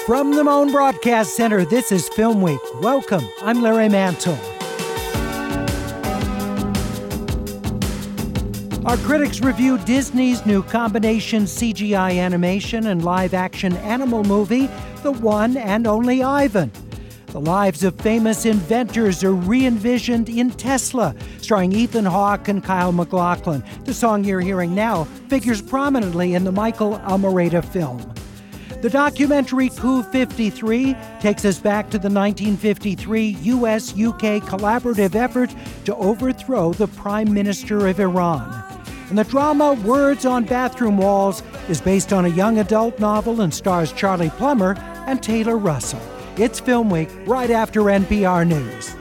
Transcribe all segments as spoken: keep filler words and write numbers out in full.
From the Moan Broadcast Center, this is Film Week. Welcome. I'm Larry Mantle. Our critics review Disney's new combination C G I animation and live-action animal movie, The One and Only Ivan. The lives of famous inventors are re-envisioned in Tesla, starring Ethan Hawke and Kyle MacLachlan. The song you're hearing now figures prominently in the Michael Almereyda film. The documentary Coup fifty-three takes us back to the nineteen fifty-three U S U K collaborative effort to overthrow the Prime Minister of Iran. And the drama Words on Bathroom Walls is based on a young adult novel and stars Charlie Plummer and Taylor Russell. It's Film Week right after N P R News.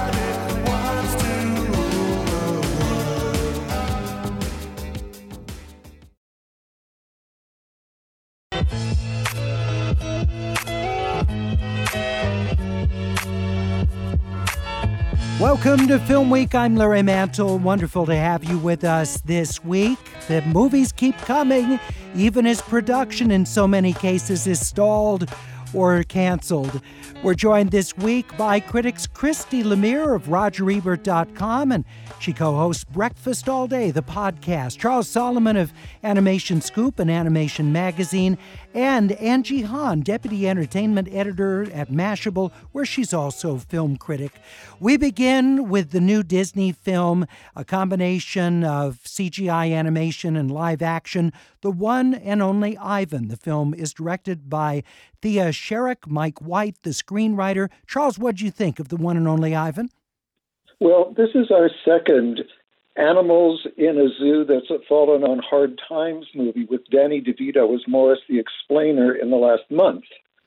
Welcome to Film Week. I'm Larry Mantle. Wonderful to have you with us this week. The movies keep coming, even as production in so many cases is stalled or canceled. We're joined this week by critics Christy Lemire of Roger Ebert dot com, and she co-hosts Breakfast All Day, the podcast. Charles Solomon of Animation Scoop and Animation Magazine, and Angie Han, Deputy Entertainment Editor at Mashable, where she's also film critic. We begin with the new Disney film, a combination of C G I animation and live action, The One and Only Ivan. The film is directed by Thea Sharrock, Mike White, the screenwriter. Charles, what'd you think of The One and Only Ivan? Well, this is our second Animals in a Zoo That's Fallen on Hard Times movie with Danny DeVito as Morris the Explainer in the last month.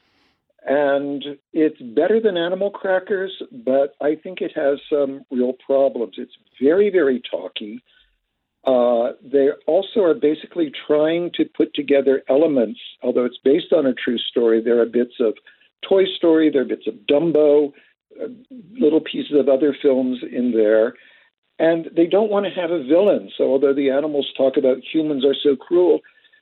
And it's better than Animal Crackers, but I think it has some real problems. It's very, very talky. Uh, they also are basically trying to put together elements, although it's based on a true story. There are bits of Toy Story, there are bits of Dumbo, uh, little pieces of other films in there. And they don't want to have a villain. So although the animals talk about humans are so cruel,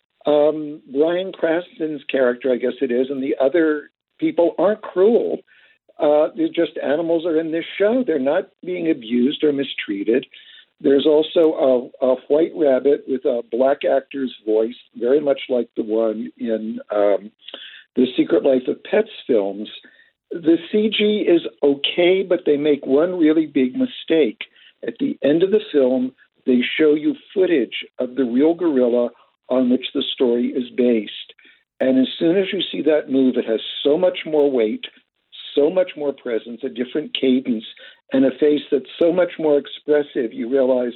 um, Bryan Cranston's character, I guess it is, and the other people aren't cruel. Uh, they're just animals are in this show. They're not being abused or mistreated. There's also a, a white rabbit with a black actor's voice, very much like the one in um, the Secret Life of Pets films. The C G is okay, but they make one really big mistake. At the end of the film, they show you footage of the real gorilla on which the story is based. And as soon as you see that move, it has so much more weight, so much more presence, a different cadence, and a face that's so much more expressive, you realize,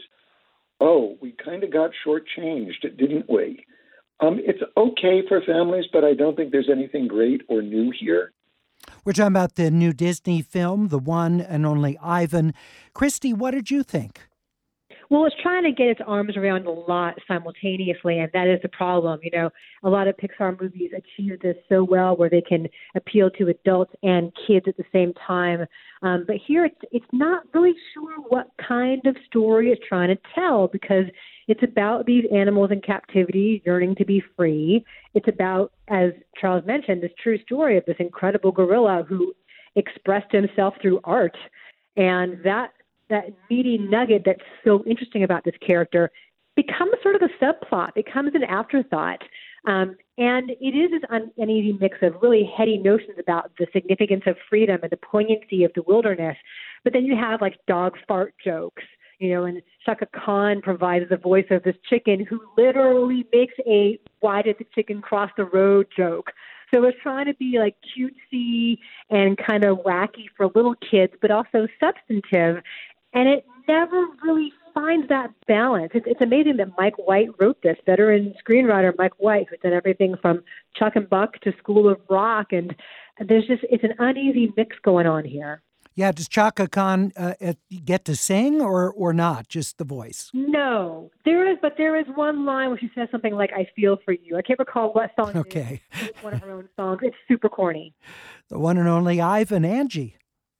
oh, we kind of got shortchanged, didn't we? Um, it's okay for families, but I don't think there's anything great or new here. We're talking about the new Disney film, The One and Only Ivan. Christy, what did you think? Well, it's trying to get its arms around a lot simultaneously, and that is the problem. You know, a lot of Pixar movies achieve this so well where they can appeal to adults and kids at the same time. Um, but here it's, it's not really sure what kind of story it's trying to tell, because it's about these animals in captivity yearning to be free. It's about, as Charles mentioned, this true story of this incredible gorilla who expressed himself through art. And that that meaty nugget that's so interesting about this character becomes sort of a subplot, becomes an afterthought. Um, and it is this un- uneasy mix of really heady notions about the significance of freedom and the poignancy of the wilderness. But then you have like dog fart jokes, you know, and Shaka Khan provides the voice of this chicken who literally makes a "why did the chicken cross the road" joke. So it's trying to be like cutesy and kind of wacky for little kids, but also substantive. And it never really finds that balance. It's, it's amazing that Mike White wrote this, veteran screenwriter Mike White, who's done everything from Chuck and Buck to School of Rock. And there's just, it's an uneasy mix going on here. Yeah, does Chaka Khan uh, get to sing or, or not, just the voice? No, there is, but there is one line where she says something like, "I feel for you." I can't recall what song okay. it is. It's one of her own songs. It's super corny. The one and only Ivan. Angie.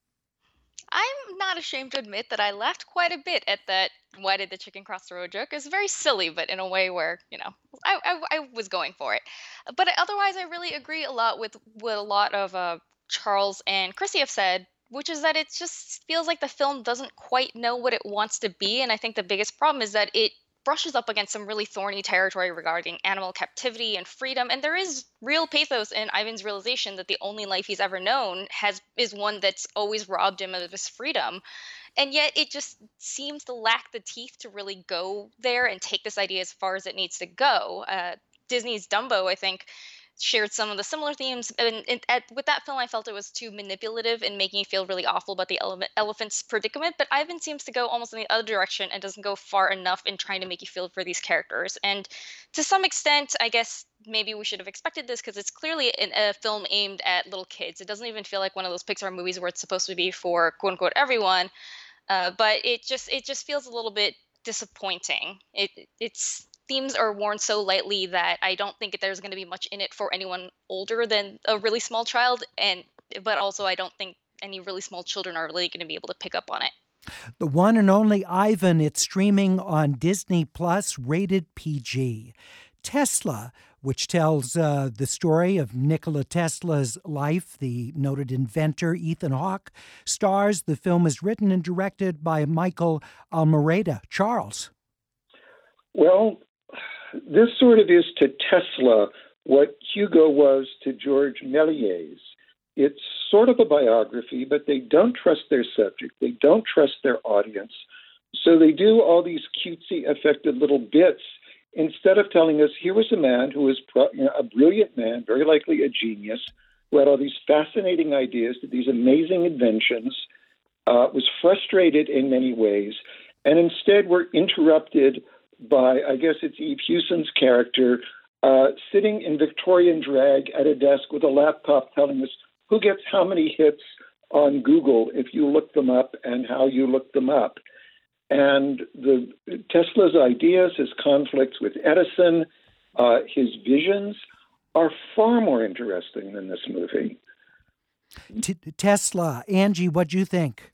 I'm not ashamed to admit that I laughed quite a bit at that "why did the chicken cross the road" joke. It's very silly, but in a way where, you know, I, I, I was going for it. But otherwise, I really agree a lot with what a lot of uh, Charles and Chrissy have said, which is that it just feels like the film doesn't quite know what it wants to be. And I think the biggest problem is that it brushes up against some really thorny territory regarding animal captivity and freedom. And there is real pathos in Ivan's realization that the only life he's ever known has is one that's always robbed him of his freedom. And yet it just seems to lack the teeth to really go there and take this idea as far as it needs to go. Uh, Disney's Dumbo, I think, shared some of the similar themes. And, and at, with that film, I felt it was too manipulative and making you feel really awful about the ele- elephant's predicament. But Ivan seems to go almost in the other direction and doesn't go far enough in trying to make you feel for these characters. And to some extent, I guess maybe we should have expected this because it's clearly an, a film aimed at little kids. It doesn't even feel like one of those Pixar movies where it's supposed to be for quote unquote everyone. Uh, but it just it just feels a little bit disappointing. It its themes are worn so lightly that I don't think there's going to be much in it for anyone older than a really small child, and but also I don't think any really small children are really going to be able to pick up on it. The one and only Ivan, it's streaming on Disney Plus, rated P G. Tesla, which tells uh, the story of Nikola Tesla's life, the noted inventor Ethan Hawke, stars. The film is written and directed by Michael Almereyda. Charles. Well, this sort of is to Tesla what Hugo was to George Méliès. It's sort of a biography, but they don't trust their subject. They don't trust their audience. So they do all these cutesy, affected little bits instead of telling us here was a man who was pro- you know, a brilliant man, very likely a genius, who had all these fascinating ideas, did these amazing inventions, uh, was frustrated in many ways, and instead we're interrupted by, I guess it's Eve Hewson's character, uh, sitting in Victorian drag at a desk with a laptop telling us who gets how many hits on Google if you look them up and how you look them up. And the Tesla's ideas, his conflicts with Edison, uh, his visions are far more interesting than this movie. T- Tesla, Angie, what do you think?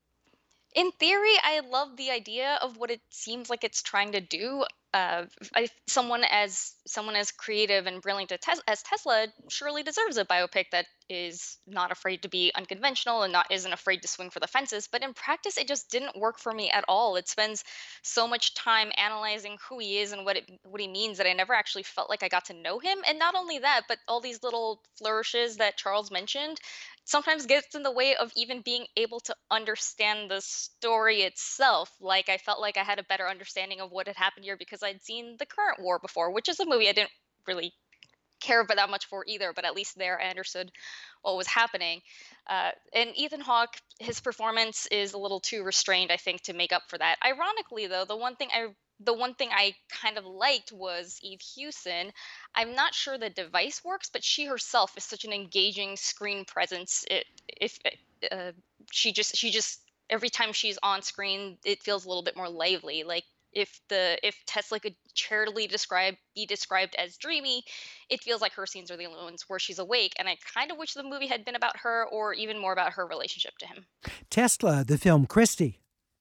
In theory, I love the idea of what it seems like it's trying to do. Uh, I, someone as someone as creative and brilliant as, Tes- as Tesla surely deserves a biopic that is not afraid to be unconventional and not isn't afraid to swing for the fences. But in practice, it just didn't work for me at all. It spends so much time analyzing who he is and what it what he means that I never actually felt like I got to know him. And not only that, but all these little flourishes that Charles mentioned sometimes gets in the way of even being able to understand the story itself. Like I felt like I had a better understanding of what had happened here because I'd seen The Current War before, which is a movie I didn't really care about that much for either, but at least there I understood what was happening. Uh, and Ethan Hawke, his performance is a little too restrained, I think, to make up for that. Ironically, though, the one thing I the one thing I kind of liked was Eve Hewson. I'm not sure the device works, but she herself is such an engaging screen presence. It, if uh, she just she just every time she's on screen, it feels a little bit more lively. Like if the if Tesla could charitably describe be described as dreamy, it feels like her scenes are the only ones where she's awake. And I kind of wish the movie had been about her, or even more about her relationship to him. Tesla, the film. Christy.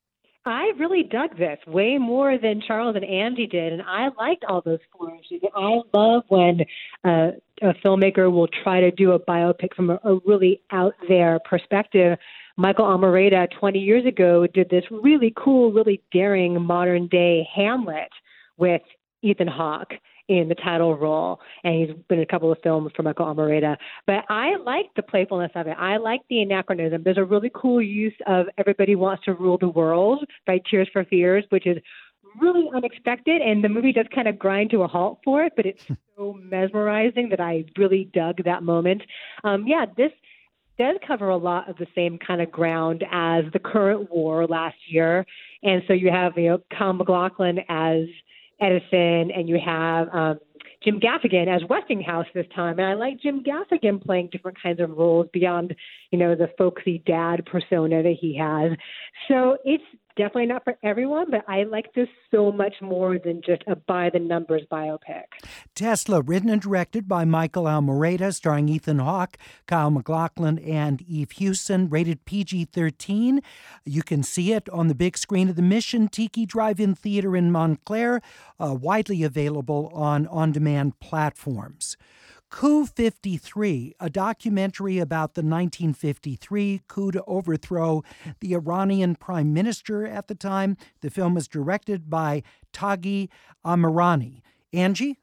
I really dug this way more than Charles and Angie did, and I liked all those flourishes. I love when uh, a filmmaker will try to do a biopic from a, a really out there perspective. Michael Almereyda twenty years ago did this really cool, really daring modern day Hamlet with Ethan Hawke in the title role, and he's been in a couple of films for Michael Almereyda. But I like the playfulness of it. I like the anachronism. There's a really cool use of Everybody Wants to Rule the World by Tears for Fears, which is really unexpected, and the movie does kind of grind to a halt for it, but it's so mesmerizing that I really dug that moment. Um, yeah, this does cover a lot of the same kind of ground as The Current War last year, and so you have, you know, Kyle MacLachlan as Edison, and you have um, Jim Gaffigan as Westinghouse this time. And I like Jim Gaffigan playing different kinds of roles beyond, you know, the folksy dad persona that he has. So it's definitely not for everyone, but I like this so much more than just a by-the-numbers biopic. Tesla, written and directed by Michael Almereyda, starring Ethan Hawke, Kyle MacLachlan, and Eve Hewson, rated P G thirteen. You can see it on the big screen of the Mission Tiki Drive-In Theater in Montclair, uh, widely available on on-demand platforms. Coup fifty-three, a documentary about the nineteen fifty-three coup to overthrow the Iranian prime minister at the time. The film was directed by Taghi Amirani. Angie?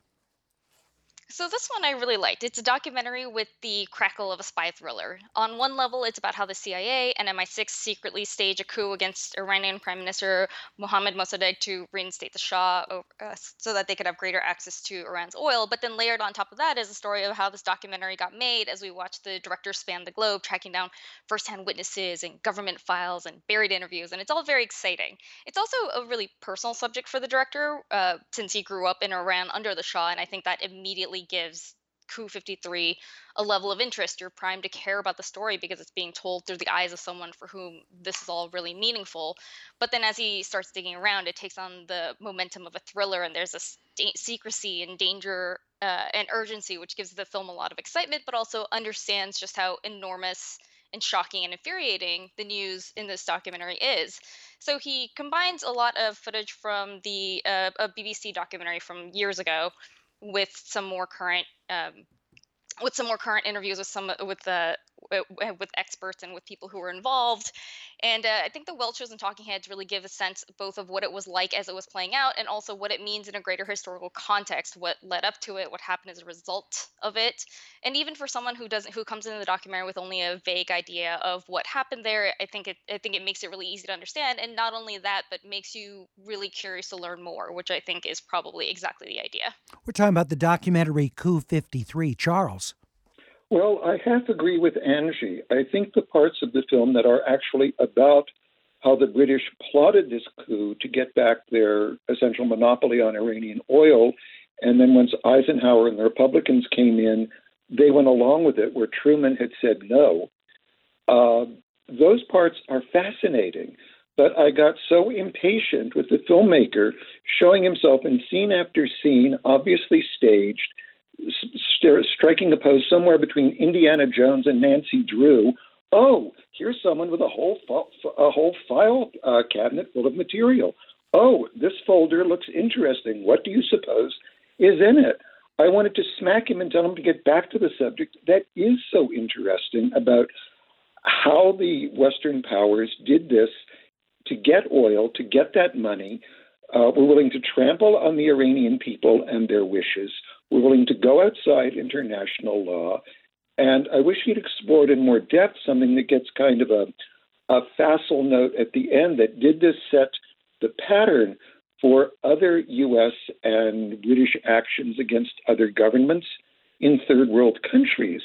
So this one I really liked. It's a documentary with the crackle of a spy thriller. On one level, it's about how the C I A and M I six secretly stage a coup against Iranian Prime Minister Mohammad Mossadegh to reinstate the Shah over, uh, so that they could have greater access to Iran's oil. But then layered on top of that is the story of how this documentary got made as we watch the director span the globe, tracking down firsthand witnesses and government files and buried interviews. And it's all very exciting. It's also a really personal subject for the director uh, since he grew up in Iran under the Shah. And I think that immediately gives Coup fifty-three a level of interest. You're primed to care about the story because it's being told through the eyes of someone for whom this is all really meaningful. But then as he starts digging around, it takes on the momentum of a thriller, and there's a st- secrecy and danger uh, and urgency, which gives the film a lot of excitement, but also understands just how enormous and shocking and infuriating the news in this documentary is. So he combines a lot of footage from the uh, a B B C documentary from years ago with some more current um, with some more current interviews with some with the uh, with experts and with people who were involved. And uh, I think the well-chosen talking heads really give a sense both of what it was like as it was playing out, and also what it means in a greater historical context, what led up to it, what happened as a result of it. And even for someone who doesn't who comes into the documentary with only a vague idea of what happened there, I think it I think it makes it really easy to understand. And not only that, but makes you really curious to learn more, which I think is probably exactly the idea. We're talking about the documentary Coup fifty-three. Charles? Well, I half agree with Angie. I think the parts of the film that are actually about how the British plotted this coup to get back their essential monopoly on Iranian oil, and then once Eisenhower and the Republicans came in, they went along with it, where Truman had said no. Uh, those parts are fascinating, but I got so impatient with the filmmaker showing himself in scene after scene, obviously staged, st- striking a pose somewhere between Indiana Jones and Nancy Drew. Oh, here's someone with a whole fi- a whole file uh, cabinet full of material. Oh, this folder looks interesting. What do you suppose is in it? I wanted to smack him and tell him to get back to the subject that is so interesting about how the Western powers did this to get oil, to get that money. Uh, we're willing to trample on the Iranian people and their wishes. We're willing to go outside international law. And I wish he'd explored in more depth something that gets kind of a, a facile note at the end that did this set the pattern for other U S and British actions against other governments in third world countries.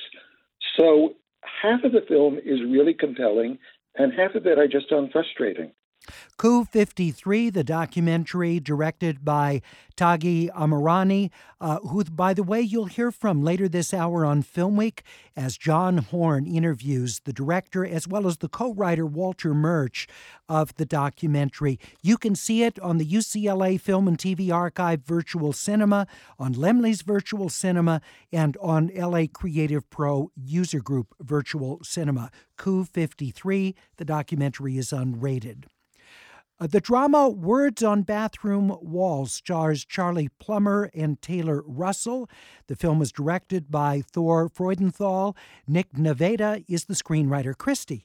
So half of the film is really compelling, and half of it I just found frustrating. Coup fifty-three, the documentary directed by Taghi Amirani, uh, who, by the way, you'll hear from later this hour on Film Week as John Horn interviews the director as well as the co-writer Walter Murch of the documentary. You can see it on the U C L A Film and T V Archive Virtual Cinema, on Lemley's Virtual Cinema, and on L A Creative Pro User Group Virtual Cinema. Coup fifty-three, the documentary is unrated. Uh, the drama Words on Bathroom Walls stars Charlie Plummer and Taylor Russell. The film was directed by Thor Freudenthal. Nick Nevada is the screenwriter. Christy.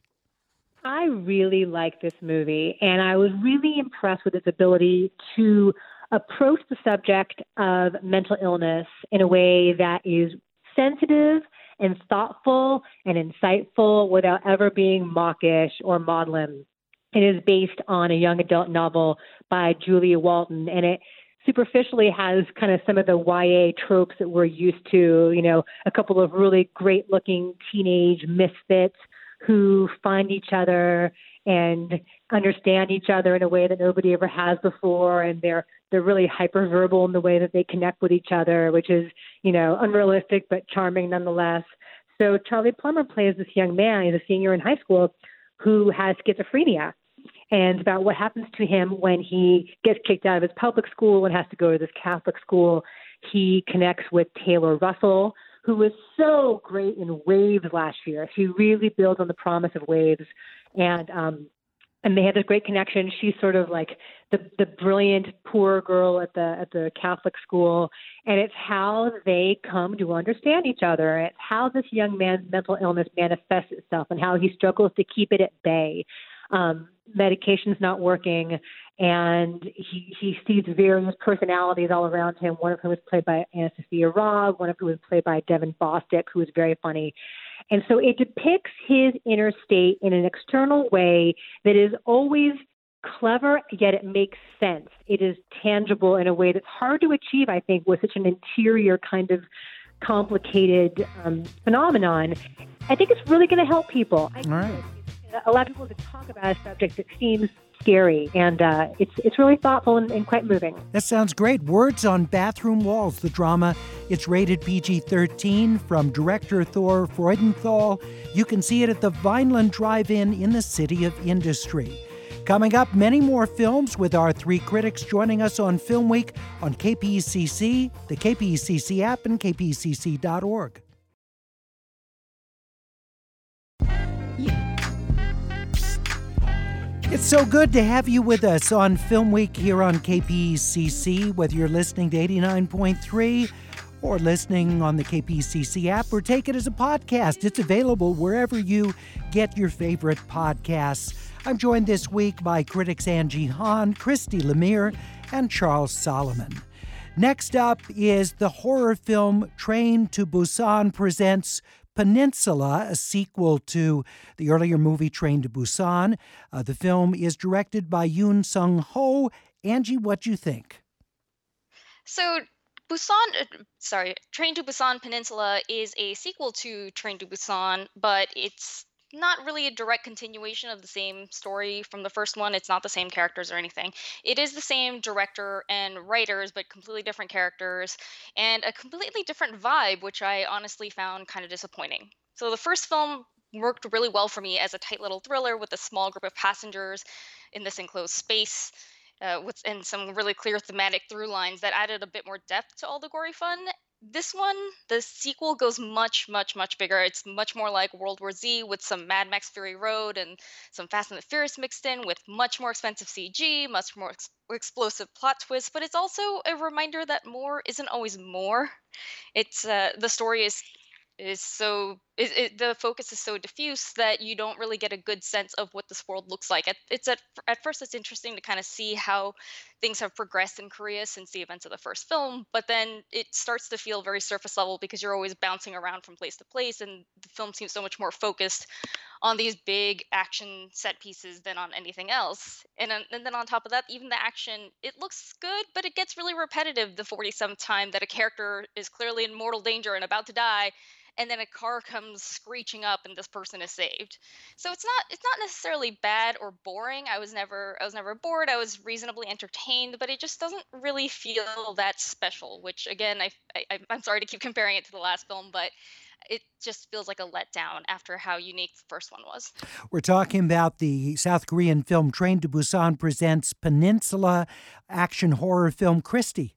I really like this movie, and I was really impressed with its ability to approach the subject of mental illness in a way that is sensitive and thoughtful and insightful without ever being mawkish or maudlin. It is based on a young adult novel by Julia Walton, and it superficially has kind of some of the Y A tropes that we're used to, you know, a couple of really great-looking teenage misfits who find each other and understand each other in a way that nobody ever has before, and they're they're really hyperverbal in the way that they connect with each other, which is, you know, unrealistic but charming nonetheless. So Charlie Plummer plays this young man, he's a senior in high school, who has schizophrenia. and about what happens to him when he gets kicked out of his public school and has to go to this Catholic school. He connects with Taylor Russell, who was so great in Waves last year. She really builds on the promise of Waves, and um, and they had this great connection. She's sort of like the the brilliant poor girl at the at the Catholic school, and it's how they come to understand each other. It's how this young man's mental illness manifests itself, and how he struggles to keep it at bay. Um, medication's not working, and he he sees various personalities all around him. One of whom is played by Anastasia Robb, one of whom is played by Devin Bostick, who is very funny. And so it depicts his inner state in an external way that is always clever, yet it makes sense. It is tangible in a way that's hard to achieve, I think, with such an interior kind of complicated um, phenomenon. I think it's really going to help people. I All right. A lot of people to talk about a subject that seems scary, and uh, it's it's really thoughtful and, and quite moving. That sounds great. Words on Bathroom Walls, the drama. It's rated P G thirteen from director Thor Freudenthal. You can see it at the Vineland Drive-In in the City of Industry. Coming up, many more films with our three critics joining us on Film Week on K P E C C, the K P E C C app, and K P E C C dot org. It's so good to have you with us on Film Week here on K P E C C, whether you're listening to eighty-nine point three or listening on the K P E C C app, or take it as a podcast. It's available wherever you get your favorite podcasts. I'm joined this week by critics Angie Han, Christy Lemire, and Charles Solomon. Next up is the horror film Train to Busan presents Peninsula, a sequel to the earlier movie Train to Busan. Uh, the film is directed by Yoon Sung-ho. Angie, what do you think? So, Busan, uh, sorry, Train to Busan Peninsula is a sequel to Train to Busan, but it's not really a direct continuation of the same story from the first one. It's not the same characters or anything. It is the same director and writers, but completely different characters and a completely different vibe, which I honestly found kind of disappointing. So the first film worked really well for me as a tight little thriller with a small group of passengers in this enclosed space. Uh, with and some really clear thematic through lines that added a bit more depth to all the gory fun. This one, the sequel, goes much, much, much bigger. It's much more like World War Z with some Mad Max Fury Road and some Fast and the Furious mixed in with much more expensive C G, much more ex- explosive plot twists, but it's also a reminder that more isn't always more. It's uh, the story is is so it, it, the focus is so diffuse that you don't really get a good sense of what this world looks like. At, it's at at first it's interesting to kind of see how things have progressed in Korea since the events of the first film, but then it starts to feel very surface level because you're always bouncing around from place to place, and the film seems so much more focused on these big action set pieces than on anything else. And, then- and then on top of that, even the action, it looks good, but it gets really repetitive the forty-seventh time that a character is clearly in mortal danger and about to die, and then a car comes screeching up and this person is saved. So it's not it's not necessarily bad or boring. I was never I was never bored. I was reasonably entertained, but it just doesn't really feel that special, which again, I, I I'm sorry to keep comparing it to the last film, but it just feels like a letdown after how unique the first one was. We're talking about the South Korean film Train to Busan presents Peninsula, action horror film. Christy.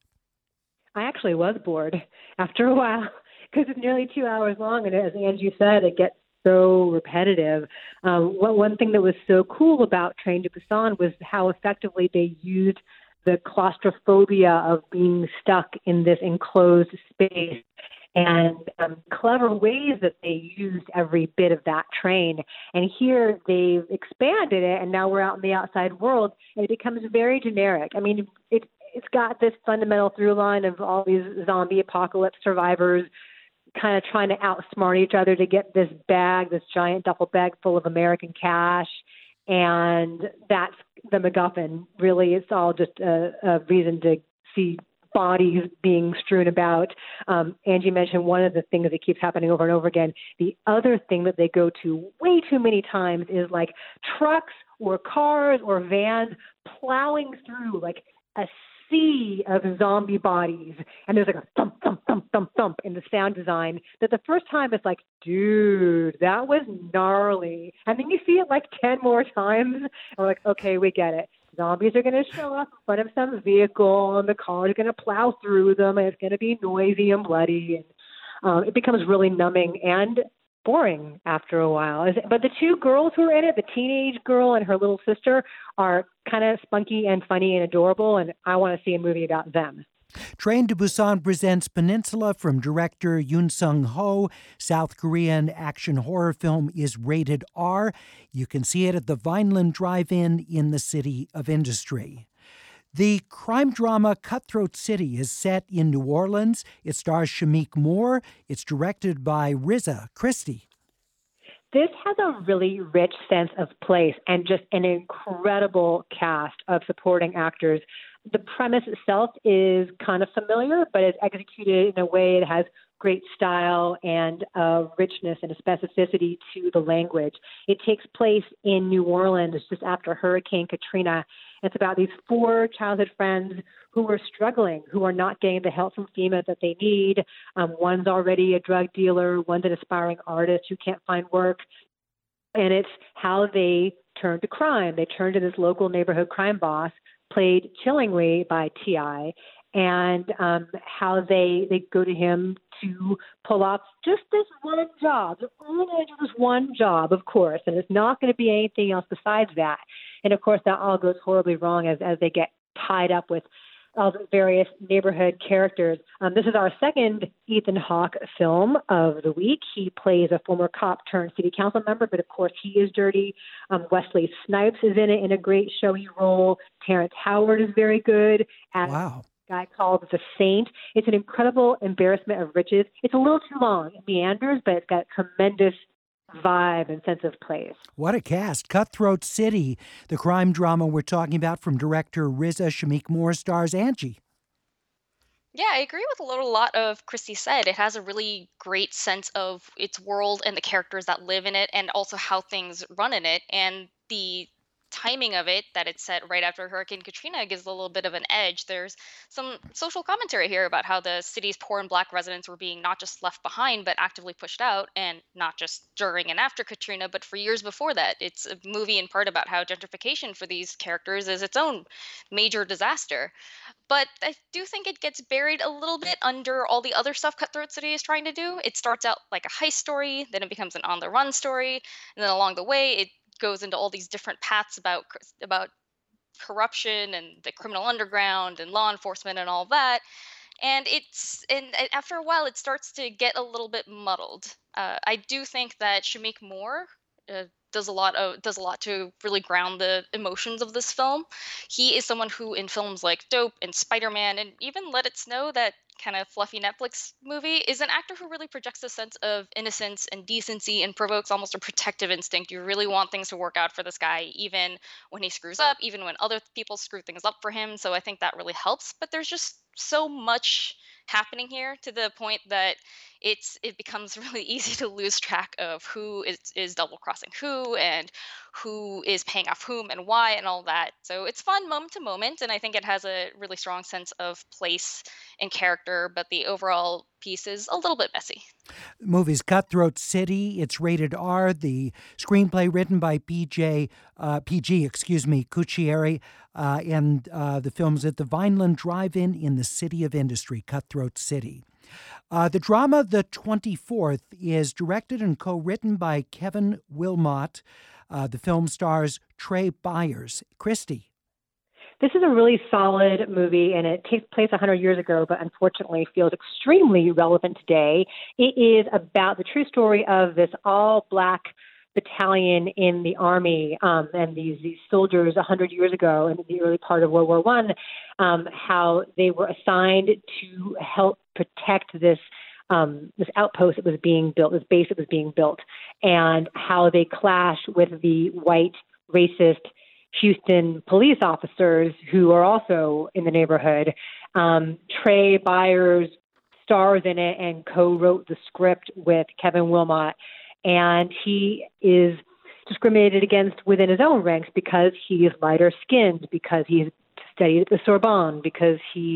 I actually was bored after a while because it's nearly two hours long, and as Angie said, it gets so repetitive. Um, one one thing that was so cool about Train to Busan was how effectively they used the claustrophobia of being stuck in this enclosed space and um, clever ways that they used every bit of that train. And here they've expanded it, and now we're out in the outside world, and it becomes very generic. I mean, it, it's got this fundamental through line of all these zombie apocalypse survivors kind of trying to outsmart each other to get this bag, this giant duffel bag full of American cash. And that's the MacGuffin. Really, it's all just a, a reason to see bodies being strewn about. Um, Angie mentioned one of the things that keeps happening over and over again. The other thing that they go to way too many times is like trucks or cars or vans plowing through like a sea of zombie bodies. And there's like a thump, thump, thump, thump, thump, thump in the sound design that the first time it's like, dude, that was gnarly. And then you see it like ten more times, and we're like, okay, we get it. Zombies are going to show up in front of some vehicle, and the car is going to plow through them, and it's going to be noisy and bloody. And um, it becomes really numbing and boring after a while. But the two girls who are in it, the teenage girl and her little sister, are kind of spunky and funny and adorable, and I want to see a movie about them. Train to Busan presents Peninsula from director Yoon Sung-ho. South Korean action horror film is rated R. You can see it at the Vineland Drive-In in the City of Industry. The crime drama Cutthroat City is set in New Orleans. It stars Shameik Moore. It's directed by Riza Christie. This has a really rich sense of place and just an incredible cast of supporting actors. The premise itself is kind of familiar, but it's executed in a way that has great style and a richness and a specificity to the language. It takes place in New Orleans just after Hurricane Katrina. It's about these four childhood friends who are struggling, who are not getting the help from FEMA that they need. Um, one's already a drug dealer, one's an aspiring artist who can't find work. And it's how they turn to crime. They turn to this local neighborhood crime boss, played chillingly by T I, and um, how they they go to him to pull off just this one job. They're only going to do this one job, of course, and it's not going to be anything else besides that. And, of course, that all goes horribly wrong as, as they get tied up with all the various neighborhood characters. Um, this is our second Ethan Hawke film of the week. He plays a former cop turned city council member, but of course he is dirty. Um, Wesley Snipes is in it in a great showy role. Terrence Howard is very good as Wow. a guy called The Saint. It's an incredible embarrassment of riches. It's a little too long. It meanders, but it's got tremendous vibe and sense of place. What a cast. Cutthroat City, the crime drama we're talking about from director Riza. Shameik Moore stars Angie. Yeah, I agree with a little lot of Christy said. It has a really great sense of its world and the characters that live in it, and also how things run in it. And the timing of it, that it's set right after Hurricane Katrina, gives a little bit of an edge. There's some social commentary here about how the city's poor and black residents were being not just left behind, but actively pushed out, and not just during and after Katrina, but for years before that. It's a movie in part about how gentrification for these characters is its own major disaster. But I do think it gets buried a little bit under all the other stuff Cutthroat City is trying to do. It starts out like a heist story, then it becomes an on-the-run story, and then along the way, it goes into all these different paths about about corruption and the criminal underground and law enforcement and all that. And it's and after a while, it starts to get a little bit muddled. Uh, I do think that Shameik Moore uh, does a lot of does a lot to really ground the emotions of this film. He is someone who, in films like Dope and Spider-Man, and even Let It Snow, that kind of fluffy Netflix movie, is an actor who really projects a sense of innocence and decency and provokes almost a protective instinct. You really want things to work out for this guy, even when he screws up, even when other people screw things up for him. So I think that really helps. But there's just so much happening here to the point that it's it becomes really easy to lose track of who is, is double crossing who, and who is paying off whom and why and all that. So it's fun moment to moment, and I think it has a really strong sense of place and character, but the overall piece is a little bit messy. The movie's Cutthroat City. It's rated R. The screenplay written by P J, uh, P G, excuse me, Cucchieri, uh, and uh, the film's at the Vineland Drive-In in the City of Industry, Cutthroat City. Uh, the drama The twenty-fourth is directed and co-written by Kevin Wilmot. Uh, the film stars Trey Byers. Christy. This is a really solid movie, and it takes place one hundred years ago, but unfortunately feels extremely relevant today. It is about the true story of this all-black battalion in the Army, um, and these, these soldiers one hundred years ago in the early part of World War One, um, how they were assigned to help protect this um, this outpost that was being built, this base that was being built, and how they clash with the white racist Houston police officers who are also in the neighborhood. Um, Trey Byers stars in it and co-wrote the script with Kevin Wilmot, and he is discriminated against within his own ranks because he is lighter skinned, because he's studied at the Sorbonne, because he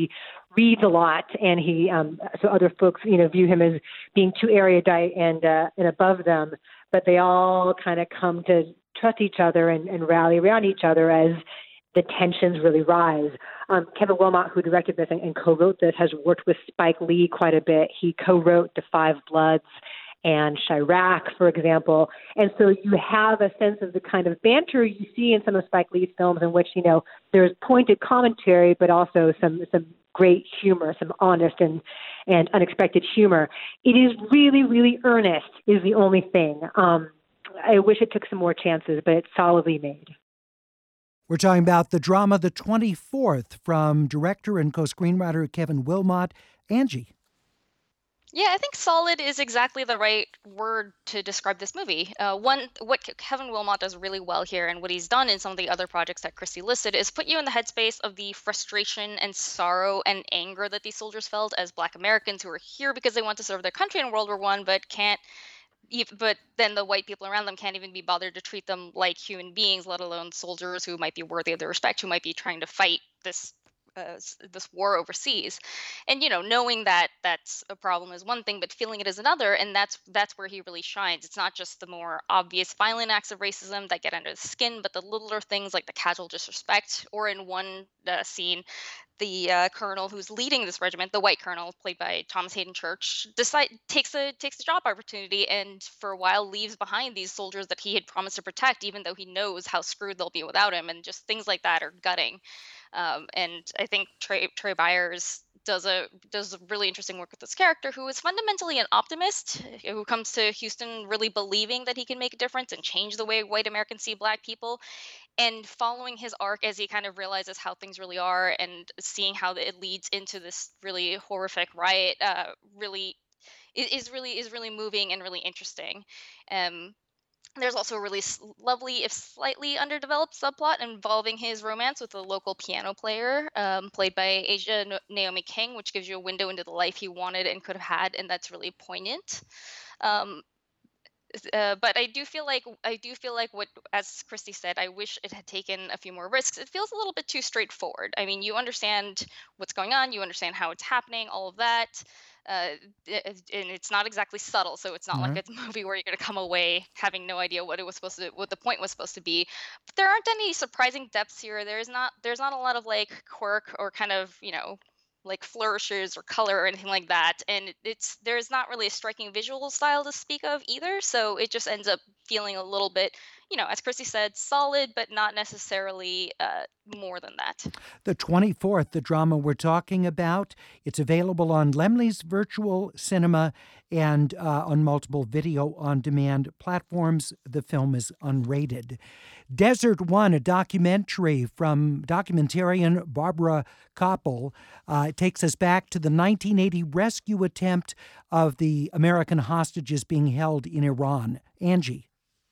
reads a lot, and he um, so other folks, you know, view him as being too erudite and uh, and above them. But they all kind of come to trust each other and, and rally around each other as the tensions really rise. Um, Kevin Wilmot, who directed this and, and co-wrote this, has worked with Spike Lee quite a bit. He co-wrote The Five Bloods and Chirac, for example. And so you have a sense of the kind of banter you see in some of Spike Lee's films in which, you know, there's pointed commentary, but also some some great humor, some honest and, and unexpected humor. It is really, really earnest is the only thing. Um, I wish it took some more chances, but it's solidly made. We're talking about the drama The twenty-fourth from director and co-screenwriter Kevin Wilmot. Angie. Yeah, I think solid is exactly the right word to describe this movie. Uh, one, what Ke- Kevin Wilmot does really well here, and what he's done in some of the other projects that Christy listed, is put you in the headspace of the frustration and sorrow and anger that these soldiers felt as Black Americans who are here because they want to serve their country in World War One, but can't. ev- But then the white people around them can't even be bothered to treat them like human beings, let alone soldiers who might be worthy of their respect, who might be trying to fight this uh, s- this war overseas. And you know, knowing that that's a problem is one thing, but feeling it is another, and that's that's where he really shines. It's not just the more obvious violent acts of racism that get under the skin, but the littler things like the casual disrespect, or in one uh, scene, the uh, colonel who's leading this regiment, the white colonel played by Thomas Hayden Church, decide takes a takes a job opportunity, and for a while leaves behind these soldiers that he had promised to protect, even though he knows how screwed they'll be without him, and just things like that are gutting. Um, and I think Trey Trey Byers does a does really interesting work with this character, who is fundamentally an optimist, uh, who comes to Houston really believing that he can make a difference and change the way white Americans see Black people, and following his arc as he kind of realizes how things really are, and seeing how it leads into this really horrific riot, uh, really i- is really is really moving and really interesting. Um, there's also a really s- lovely, if slightly underdeveloped, subplot involving his romance with a local piano player, um, played by Asia No- Naomi King, which gives you a window into the life he wanted and could have had, and that's really poignant. Um, uh, but I do feel like I do feel like what, as Christy said, I wish it had taken a few more risks. It feels a little bit too straightforward. I mean, you understand what's going on, you understand how it's happening, all of that, uh, th- and it's not exactly subtle. So it's not like Right. it's a movie where you're going to come away having no idea what it was supposed to, what the point was supposed to be. But there aren't any surprising depths here. There's not there's not a lot of like quirk or kind of you know like flourishes or color or anything like that, and it- it's there's not really a striking visual style to speak of either, so it just ends up feeling a little bit, you know as Chrissy said, solid, but not necessarily uh, more than that. The twenty-fourth, the drama we're talking about, it's available on Lemley's Virtual Cinema and uh, on multiple video on demand platforms. The film is unrated. Desert One, a documentary from documentarian Barbara Koppel, uh, takes us back to the nineteen eighty rescue attempt of the American hostages being held in Iran. Angie.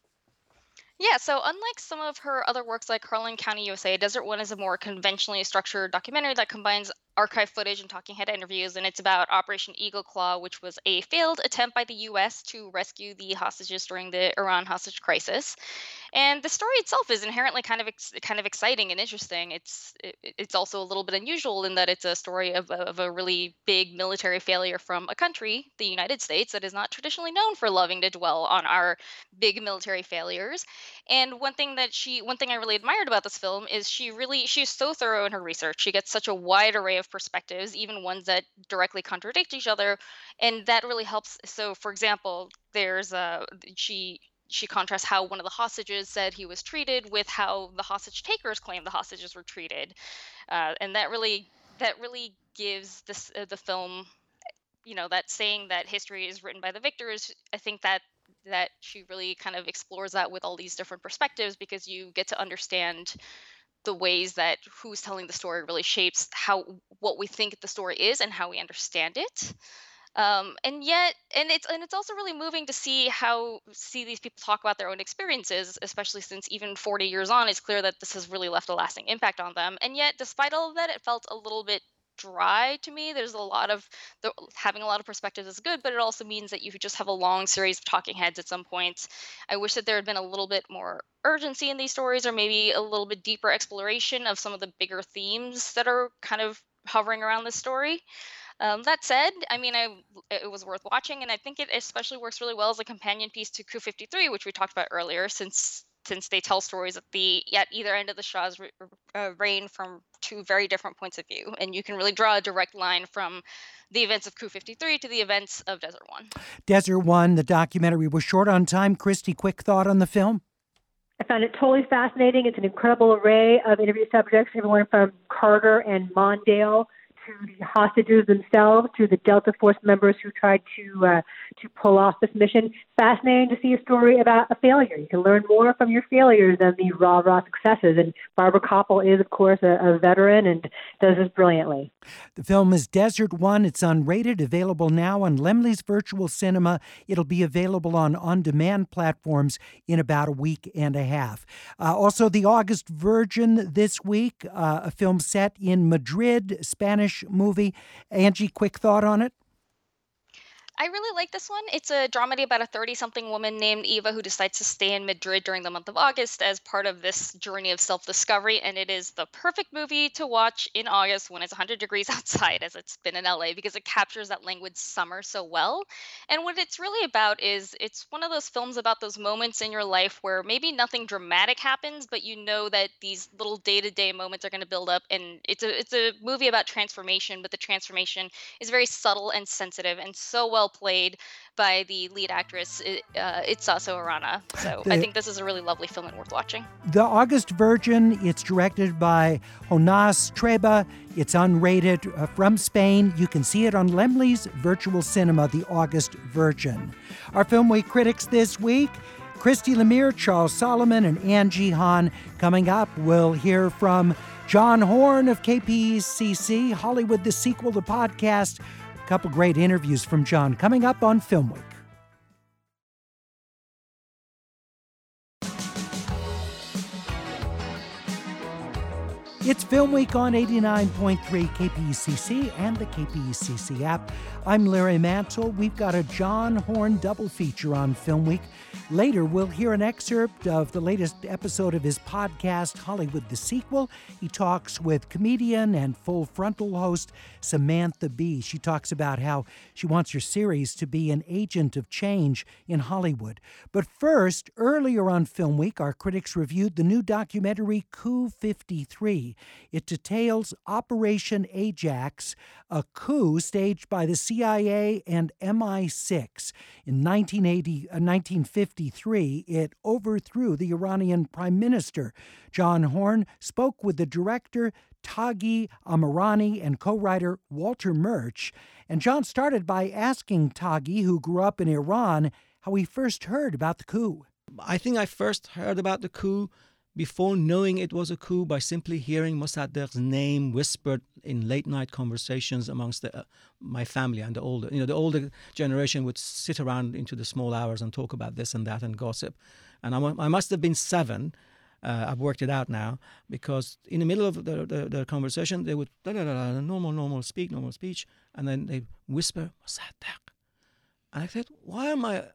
Yeah, so unlike some of her other works like Harlan County, U S A, Desert One is a more conventionally structured documentary that combines archive footage and talking head interviews, and it's about Operation Eagle Claw, which was a failed attempt by the U S to rescue the hostages during the Iran hostage crisis. And the story itself is inherently kind of ex- kind of exciting and interesting. It's it, it's also a little bit unusual in that it's a story of, a- of a really big military failure from a country, the United States, that is not traditionally known for loving to dwell on our big military failures. And one thing that she, one thing I really admired about this film is she really, she's so thorough in her research. She gets such a wide array of perspectives, even ones that directly contradict each other, and that really helps. So, for example, there's a she she contrasts how one of the hostages said he was treated with how the hostage takers claim the hostages were treated, uh, and that really that really gives this uh, the film, you know that saying that history is written by the victors. I think that that she really kind of explores that with all these different perspectives, because you get to understand the ways that who's telling the story really shapes how what we think the story is and how we understand it. Um, and yet and it's and it's also really moving to see how see these people talk about their own experiences, especially since even forty years on, it's clear that this has really left a lasting impact on them. And yet, despite all of that, it felt a little bit dry to me. There's a lot of the, having a lot of perspectives is good, but it also means that you could just have a long series of talking heads at some points. I wish that there had been a little bit more urgency in these stories, or maybe a little bit deeper exploration of some of the bigger themes that are kind of hovering around this story. Um, that said, I mean, I it was worth watching, and I think it especially works really well as a companion piece to Coup fifty-three, which we talked about earlier, since since they tell stories at the at either end of the Shah's re- uh, reign from two very different points of view, and you can really draw a direct line from the events of Coup fifty-three to the events of Desert One. Desert One, the documentary, was short on time. Christy, quick thought on the film? I found it totally fascinating. It's an incredible array of interview subjects, everyone from Carter and Mondale to the hostages themselves, to the Delta Force members who tried to uh, to pull off this mission. Fascinating to see a story about a failure. You can learn more from your failures than the rah-rah successes. And Barbara Koppel is, of course, a, a veteran and does this brilliantly. The film is Desert One. It's unrated, available now on Laemmle's Virtual Cinema. It'll be available on on-demand platforms in about a week and a half. Uh, also, The August Virgin this week, uh, a film set in Madrid, Spanish movie. Angie, quick thought on it? I really like this one. It's a dramedy about a thirty-something woman named Eva who decides to stay in Madrid during the month of August as part of this journey of self-discovery, and it is the perfect movie to watch in August when it's one hundred degrees outside, as it's been in L A, because it captures that languid summer so well. And what it's really about is it's one of those films about those moments in your life where maybe nothing dramatic happens, but you know that these little day-to-day moments are going to build up, and it's a it's a movie about transformation, but the transformation is very subtle and sensitive and so well played by the lead actress, uh, Itzaso Arana. So the, I think this is a really lovely film and worth watching. The August Virgin, it's directed by Jonas Treba. It's unrated uh, from Spain. You can see it on Laemmle's Virtual Cinema, The August Virgin. Our Film Week critics this week, Christy Lemire, Charles Solomon, and Angie Han. Coming up, we'll hear from John Horn of K P C C, Hollywood, the sequel, the podcast. A couple great interviews from John coming up on Film Week. It's Film Week on eighty-nine point three K P C C and the K P C C app. I'm Larry Mantle. We've got a John Horn double feature on Film Week. Later, we'll hear an excerpt of the latest episode of his podcast, Hollywood the Sequel. He talks with comedian and Full Frontal host Samantha Bee. She talks about how she wants her series to be an agent of change in Hollywood. But first, earlier on Film Week, our critics reviewed the new documentary Coup fifty-three. It details Operation Ajax, a coup staged by the C I A and M I six. In nineteen eighty, uh, nineteen fifty-three, it overthrew the Iranian prime minister. John Horn spoke with the director, Taghi Amirani, and co-writer Walter Murch. And John started by asking Taghi, who grew up in Iran, how he first heard about the coup. I think I first heard about the coup before knowing it was a coup by simply hearing Mossadegh's name whispered in late-night conversations amongst the, uh, my family and the older, you know, the older generation would sit around into the small hours and talk about this and that and gossip. And I, I must have been seven. Uh, I've worked it out now, because in the middle of the, the, the conversation, they would da, da, da, da, normal, normal speak, normal speech, and then they whisper Mossadegh. And I thought, why am I?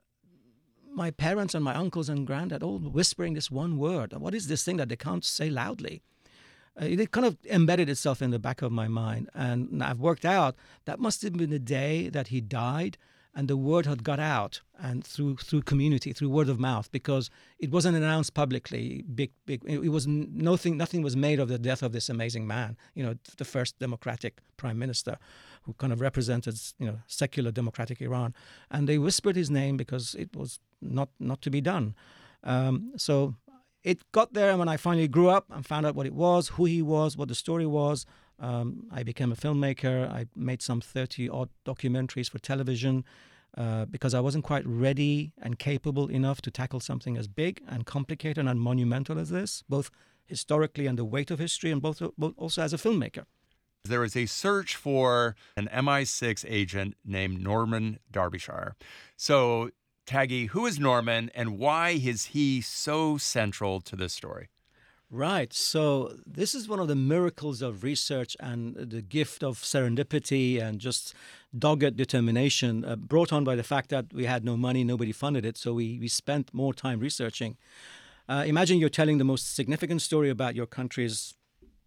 My parents and my uncles and granddad all whispering this one word? What is this thing that they can't say loudly? Uh, it kind of embedded itself in the back of my mind. And I've worked out that must have been the day that he died and the word had got out, and through through community, through word of mouth, because it wasn't announced publicly. Big, big. It was nothing. Nothing was made of the death of this amazing man. You know, the first democratic prime minister, who kind of represented, you know, secular democratic Iran. And they whispered his name because it was not not to be done. Um, so it got there, and when I finally grew up and found out what it was, who he was, what the story was, um, I became a filmmaker. I made some thirty-odd documentaries for television uh, because I wasn't quite ready and capable enough to tackle something as big and complicated and monumental as this, both historically and the weight of history, and both, both also as a filmmaker. There is a search for an M I six agent named Norman Derbyshire. So, Taghi, who is Norman, and why is he so central to this story? Right. So this is one of the miracles of research and the gift of serendipity and just dogged determination, uh, brought on by the fact that we had no money, nobody funded it, so we, we spent more time researching. Uh, imagine you're telling the most significant story about your country's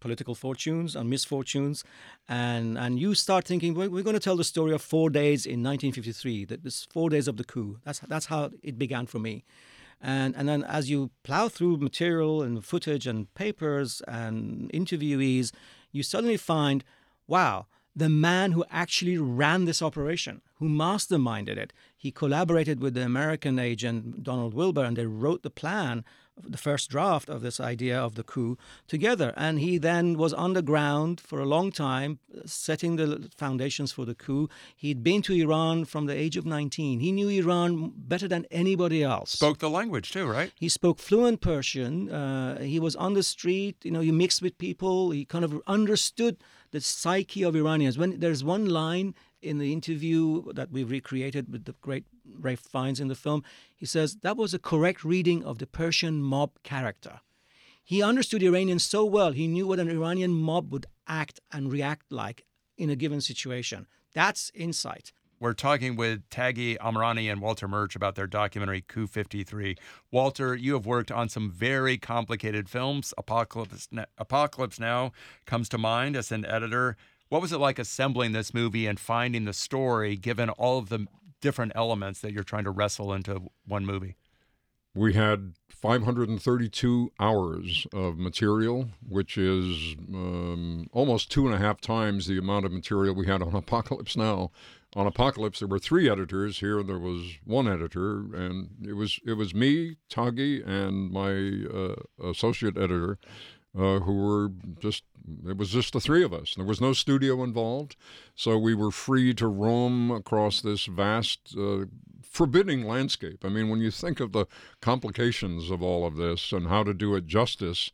political fortunes and misfortunes, and and you start thinking, we're, we're going to tell the story of four days in nineteen fifty-three. That this four days of the coup. That's that's how it began for me. And and then as you plow through material and footage and papers and interviewees, you suddenly find, wow, the man who actually ran this operation, who masterminded it, he collaborated with the American agent Donald Wilber, and they wrote the plan, the first draft of this idea of the coup together. And he then was on the ground for a long time, setting the foundations for the coup. He'd been to Iran from the age of nineteen. He knew Iran better than anybody else. Spoke the language too, right? He spoke fluent Persian. Uh, he was on the street. You know, he mixed with people. He kind of understood the psyche of Iranians. When there's one line in the interview that we've recreated with the great Ralph Fiennes in the film, he says that was a correct reading of the Persian mob character. He understood Iranians so well, he knew what an Iranian mob would act and react like in a given situation. That's insight. We're talking with Taghi Amrani and Walter Murch about their documentary Coup fifty-three. Walter, you have worked on some very complicated films. Apocalypse, Apocalypse Now comes to mind as an editor. What was it like assembling this movie and finding the story, given all of the different elements that you're trying to wrestle into one movie? We had five hundred thirty-two hours of material, which is um, almost two and a half times the amount of material we had on Apocalypse Now. On Apocalypse, there were three editors. Here, there was one editor, and it was it was me, Taghi, and my uh, associate editor, uh, who were just, it was just the three of us. There was no studio involved, so we were free to roam across this vast, uh, forbidding landscape. I mean, when you think of the complications of all of this and how to do it justice,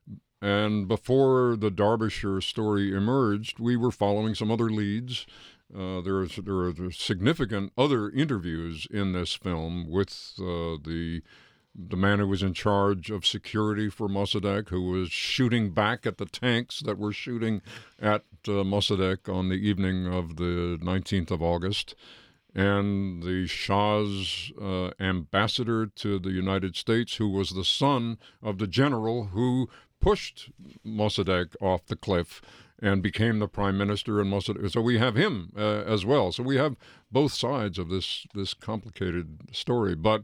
and before the Derbyshire story emerged, we were following some other leads. Uh, there, is, there are significant other interviews in this film with uh, the the man who was in charge of security for Mossadegh, who was shooting back at the tanks that were shooting at uh, Mossadegh on the evening of the nineteenth of August, and the Shah's uh, ambassador to the United States, who was the son of the general who pushed Mossadegh off the cliff and became the prime minister in Mossadegh. So we have him uh, as well. So we have both sides of this this complicated story. But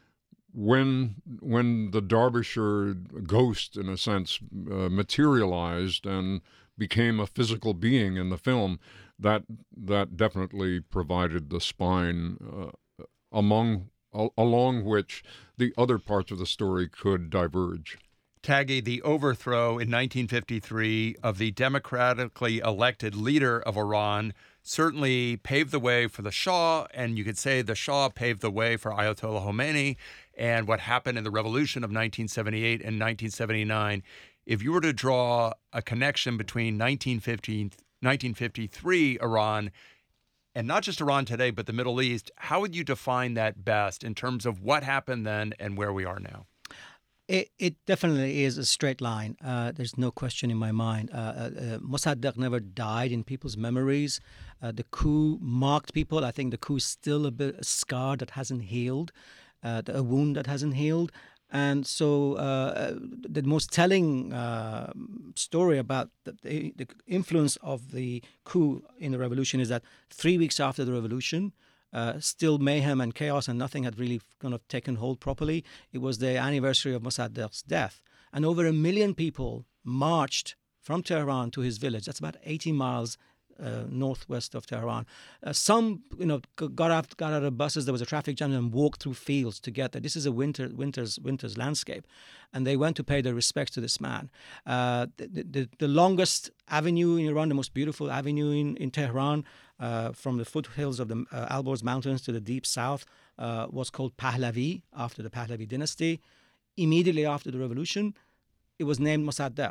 when when the Derbyshire ghost, in a sense, uh, materialized and became a physical being in the film, that that definitely provided the spine uh, among a, along which the other parts of the story could diverge. Taghi, the overthrow in nineteen fifty-three of the democratically elected leader of Iran certainly paved the way for the Shah, and you could say the Shah paved the way for Ayatollah Khomeini and what happened in the revolution of nineteen seventy-eight and nineteen seventy-nine. If you were to draw a connection between nineteen fifty, nineteen fifty-three Iran and not just Iran today, but the Middle East, how would you define that best in terms of what happened then and where we are now? It, it definitely is a straight line. Uh, there's no question in my mind. Uh, uh, Mossadegh never died in people's memories. Uh, the coup marked people. I think the coup is still a bit a scar that hasn't healed, uh, a wound that hasn't healed. And so uh, the most telling uh, story about the, the influence of the coup in the revolution is that three weeks after the revolution, Uh, still mayhem and chaos, and nothing had really kind of taken hold properly. It was the anniversary of Mossadegh's death. And over a million people marched from Tehran to his village. That's about eighty miles uh, northwest of Tehran. Uh, some, you know, got out, got out of buses. There was a traffic jam and walked through fields to get there. This is a winter, winter's, winter's landscape. And they went to pay their respects to this man. Uh, the, the, the longest avenue in Iran, the most beautiful avenue in, in Tehran, Uh, from the foothills of the uh, Alborz Mountains to the deep south, uh, was called Pahlavi, after the Pahlavi dynasty. Immediately after the revolution, it was named Mossadegh.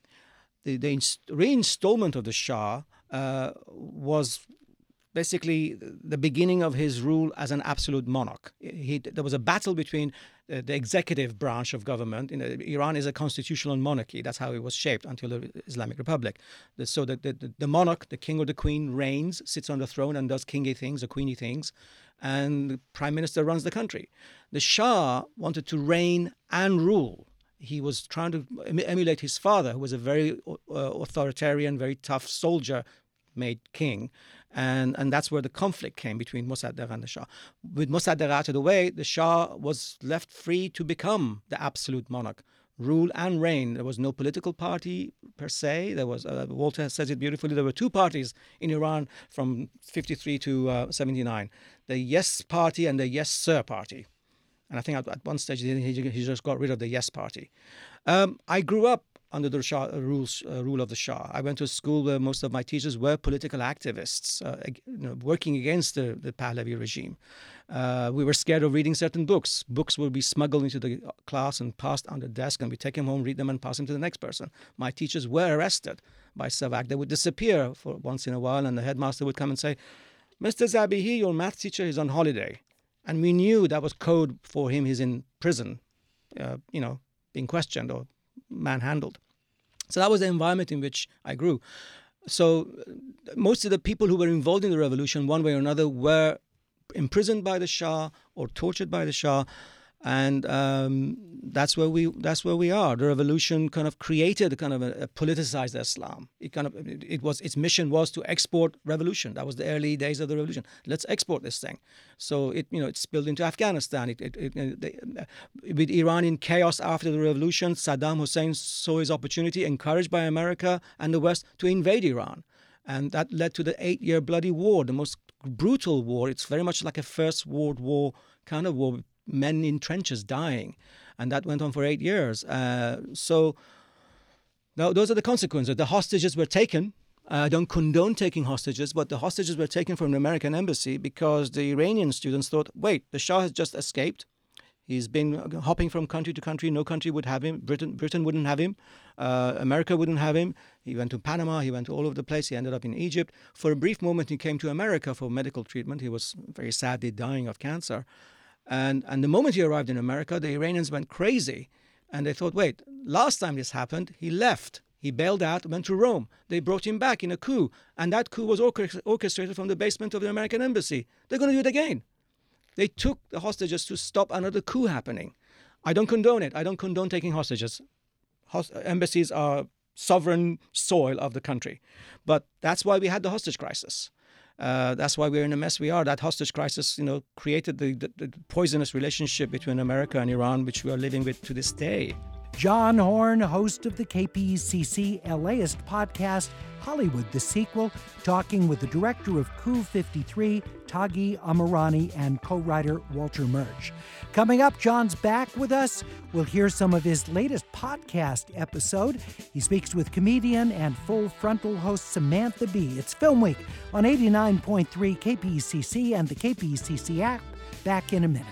The, the inst- reinstallment of the Shah uh, was basically the beginning of his rule as an absolute monarch. He, there was a battle between uh, the executive branch of government. You know, Iran is a constitutional monarchy. That's how it was shaped until the Islamic Republic. The, so the, the, the monarch, the king or the queen, reigns, sits on the throne and does kingy things or queeny things, and the prime minister runs the country. The Shah wanted to reign and rule. He was trying to em- emulate his father, who was a very uh, authoritarian, very tough soldier made king. And and that's where the conflict came between Mossadegh and the Shah. With Mossadegh out of the way, the Shah was left free to become the absolute monarch, rule and reign. There was no political party per se. There was uh, Walter says it beautifully. There were two parties in Iran from fifty-three to uh, seventy-nine: the Yes Party and the Yes Sir Party. And I think at, at one stage he, he just got rid of the Yes Party. Um, I grew up under the Shah, uh, rules, uh, rule of the Shah. I went to a school where most of my teachers were political activists, uh, you know, working against the, the Pahlavi regime. Uh, we were scared of reading certain books. Books would be smuggled into the class and passed on the desk, and we take them home, read them, and pass them to the next person. My teachers were arrested by SAVAK. They would disappear for once in a while, and the headmaster would come and say, "Mister Zabihi, your math teacher is on holiday." And we knew that was code for him. He's in prison, uh, you know, being questioned or manhandled. So that was the environment in which I grew. So most of the people who were involved in the revolution, one way or another, were imprisoned by the Shah or tortured by the Shah, and um, that's where we that's where we are. The revolution kind of created kind of a, a politicized Islam. It kind of it was its mission was to export revolution. That was the early days of the revolution. Let's export this thing. So it you know it spilled into Afghanistan. It, it, it they, with Iranian chaos after the revolution, Saddam Hussein saw his opportunity, encouraged by America and the West, to invade Iran, and that led to the eight-year bloody war, the most brutal war. It's very much like a First World War kind of war. Men in trenches dying, and that went on for eight years. Uh, so now those are the consequences. The hostages were taken. I don't condone taking hostages, but the hostages were taken from the American embassy because the Iranian students thought, wait, the Shah has just escaped. He's been hopping from country to country. No country would have him. Britain, Britain wouldn't have him. Uh, America wouldn't have him. He went to Panama. He went to all over the place. He ended up in Egypt. For a brief moment, he came to America for medical treatment. He was very sadly dying of cancer. And and the moment he arrived in America, the Iranians went crazy. And they thought, wait, last time this happened, he left. He bailed out, went to Rome. They brought him back in a coup. And that coup was orchestrated from the basement of the American embassy. They're going to do it again. They took the hostages to stop another coup happening. I don't condone it. I don't condone taking hostages. Host- embassies are sovereign soil of the country. But that's why we had the hostage crisis. Uh, that's why we're in the mess we are. That hostage crisis, you know, created the, the, the poisonous relationship between America and Iran, which we are living with to this day. John Horn, host of the K P E C C LAist podcast, Hollywood, the Sequel, talking with the director of Coup fifty-three, Taghi Amirani, and co-writer Walter Murch. Coming up, John's back with us. We'll hear some of his latest podcast episode. He speaks with comedian and Full Frontal host Samantha Bee. It's Film Week on eighty-nine point three K P E C C and the K P E C C app. Back in a minute.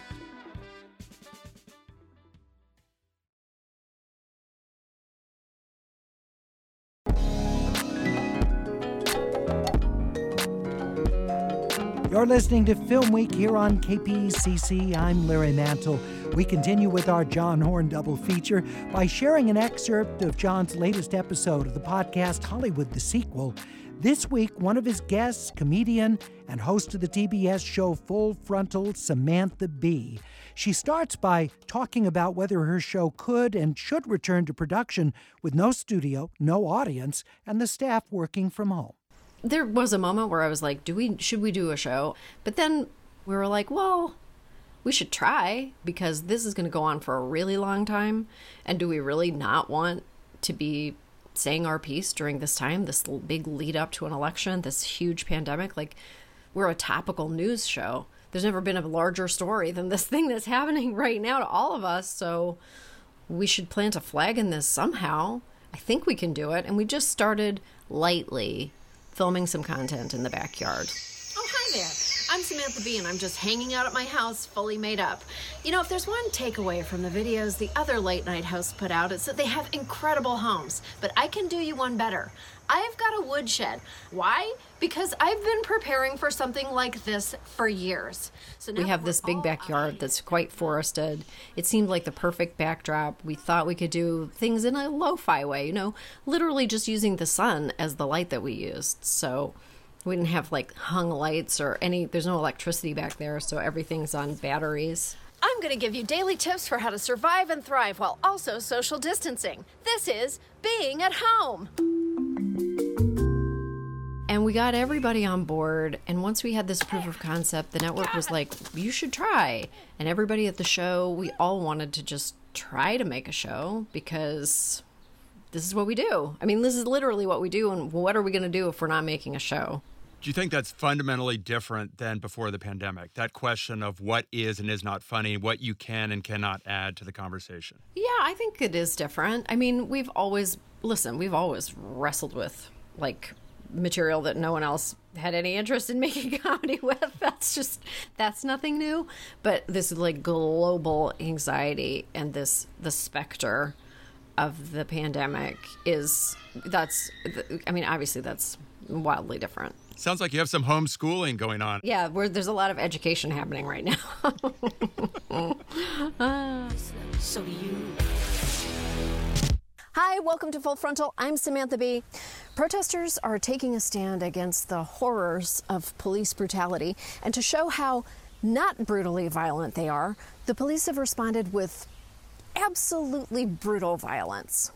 You're listening to Film Week here on K P E C C. I'm Larry Mantle. We continue with our John Horn double feature by sharing an excerpt of John's latest episode of the podcast Hollywood, the Sequel. This week, one of his guests, comedian and host of the T B S show Full Frontal, Samantha Bee. She starts by talking about whether her show could and should return to production with no studio, no audience, and the staff working from home. There was a moment where I was like, do we, should we do a show? But then we were like, well, we should try because this is going to go on for a really long time. And do we really not want to be saying our piece during this time, this big lead up to an election, this huge pandemic? Like, we're a topical news show. There's never been a larger story than this thing that's happening right now to all of us. So we should plant a flag in this somehow. I think we can do it. And we just started lightly filming some content in the backyard. Oh, hi there. I'm Samantha Bee, and I'm just hanging out at my house, fully made up. You know, if there's one takeaway from the videos the other late-night hosts put out, it's that they have incredible homes. But I can do you one better. I've got a woodshed. Why? Because I've been preparing for something like this for years. So now we have this big backyard that's quite forested. It seemed like the perfect backdrop. We thought we could do things in a lo-fi way, you know, literally just using the sun as the light that we used. So we didn't have like hung lights or any, there's no electricity back there, so everything's on batteries. I'm going to give you daily tips for how to survive and thrive while also social distancing. This is Being at Home. And we got everybody on board. And once we had this proof of concept, the network was like, you should try. And everybody at the show, we all wanted to just try to make a show because this is what we do. I mean, this is literally what we do. And what are we going to do if we're not making a show? Do you think that's fundamentally different than before the pandemic? That question of what is and is not funny, what you can and cannot add to the conversation? Yeah, I think it is different. I mean, we've always, listen, we've always wrestled with, like, material that no one else had any interest in making comedy with. That's just, that's nothing new. But this, like, global anxiety and this, the specter of the pandemic is, that's, I mean, obviously that's wildly different. Sounds like you have some homeschooling going on. Yeah, where there's a lot of education happening right now. uh. So do you. Hi, welcome to Full Frontal. I'm Samantha Bee. Protesters are taking a stand against the horrors of police brutality. And to show how not brutally violent they are, the police have responded with absolutely brutal violence.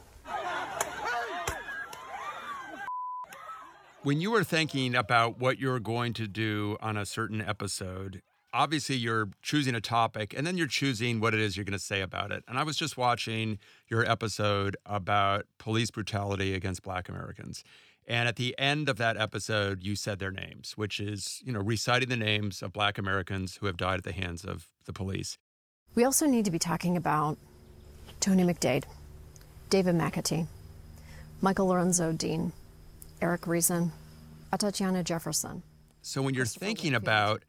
When you were thinking about what you're going to do on a certain episode, obviously you're choosing a topic and then you're choosing what it is you're going to say about it. And I was just watching your episode about police brutality against Black Americans. And at the end of that episode, you said their names, which is, you know, reciting the names of Black Americans who have died at the hands of the police. We also need to be talking about Tony McDade, David McAtee, Michael Lorenzo Dean, Eric Reason, Tatiana Jefferson. So when you're thinking about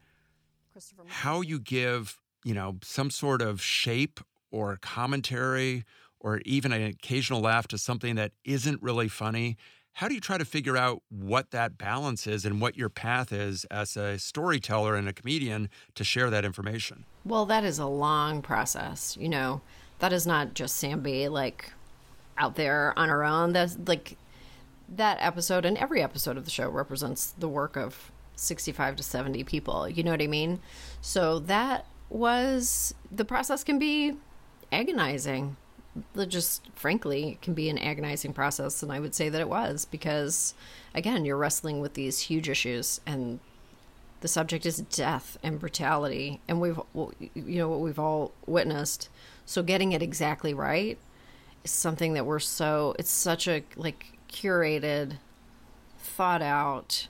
how you give, you know, some sort of shape or commentary or even an occasional laugh to something that isn't really funny, how do you try to figure out what that balance is and what your path is as a storyteller and a comedian to share that information? Well, that is a long process. You know, that is not just Sam B, like, out there on her own. That's like, that episode and every episode of the show represents the work of sixty-five to seventy people. You know what I mean? So that was, the process can be agonizing. Just frankly, it can be an agonizing process. And I would say that it was because, again, you're wrestling with these huge issues and the subject is death and brutality. And we've, you know, what we've all witnessed. So getting it exactly right is something that we're so, it's such a, like, curated, thought out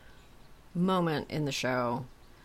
moment in the show.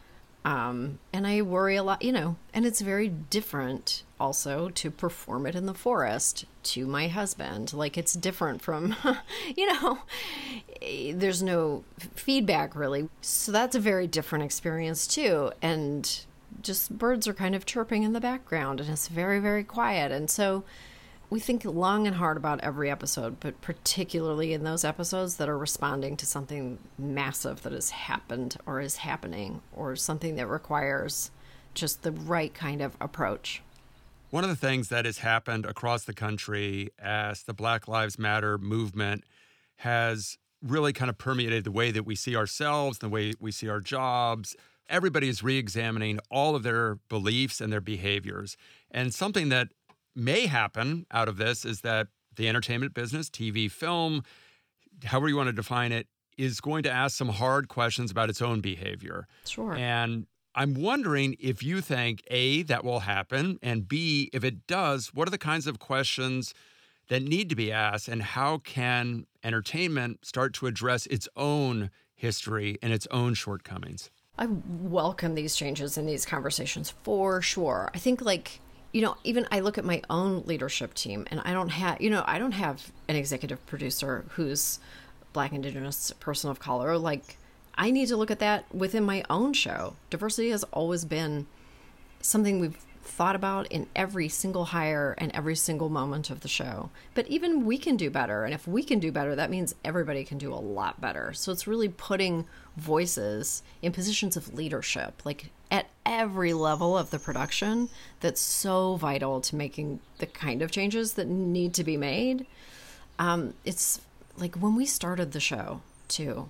Um, and I worry a lot, you know, and it's very different also to perform it in the forest to my husband. Like, it's different from, you know, there's no feedback really. So that's a very different experience too. And just birds are kind of chirping in the background and it's very, very quiet. And so we think long and hard about every episode, but particularly in those episodes that are responding to something massive that has happened or is happening or something that requires just the right kind of approach. One of the things that has happened across the country as the Black Lives Matter movement has really kind of permeated the way that we see ourselves, the way we see our jobs. Everybody is re-examining all of their beliefs and their behaviors. And something that may happen out of this is that the entertainment business, T V, film, however you want to define it, is going to ask some hard questions about its own behavior. Sure. And I'm wondering if you think, A, that will happen, and B, if it does, what are the kinds of questions that need to be asked, and how can entertainment start to address its own history and its own shortcomings? I welcome these changes in these conversations for sure. I think, like, you know, even I look at my own leadership team and I don't have, you know, I don't have an executive producer who's Black, Indigenous, person of color. Like, I need to look at that within my own show. Diversity has always been something we've thought about in every single hire and every single moment of the show. But even we can do better. And if we can do better, that means everybody can do a lot better. So it's really putting voices in positions of leadership, like at every level of the production, that's so vital to making the kind of changes that need to be made. Um, it's like when we started the show, too,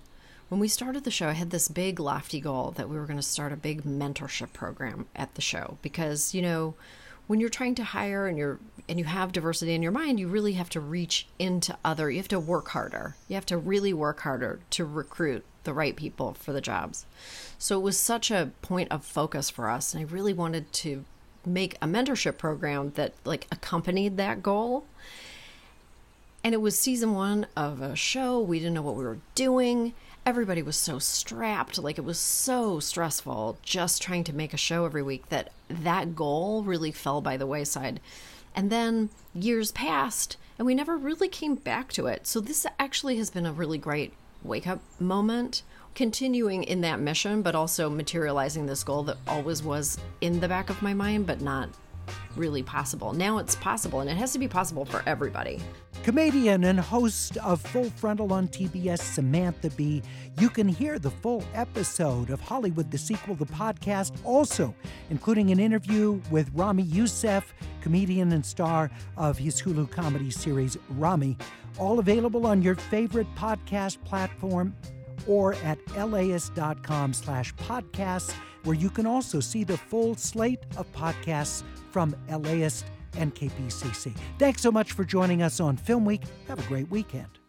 When we started the show, I had this big lofty goal that we were going to start a big mentorship program at the show because, you know, when you're trying to hire and you're and you have diversity in your mind, you really have to reach into other, you have to work harder. You have to really work harder to recruit the right people for the jobs. So it was such a point of focus for us. And I really wanted to make a mentorship program that like accompanied that goal. And it was season one of a show. We didn't know what we were doing. Everybody was so strapped. Like, it was so stressful just trying to make a show every week that that goal really fell by the wayside. And then years passed and we never really came back to it. So this actually has been a really great wake-up moment, continuing in that mission, but also materializing this goal that always was in the back of my mind, but not really possible. Now it's possible, and it has to be possible for everybody. Comedian and host of Full Frontal on T B S, Samantha Bee. You can hear the full episode of Hollywood the Sequel, the podcast, also including an interview with Ramy Youssef, comedian and star of his Hulu comedy series, Ramy. All available on your favorite podcast platform or at laist.com slash podcasts, where you can also see the full slate of podcasts from LAist and K P C C. Thanks so much for joining us on Film Week. Have a great weekend.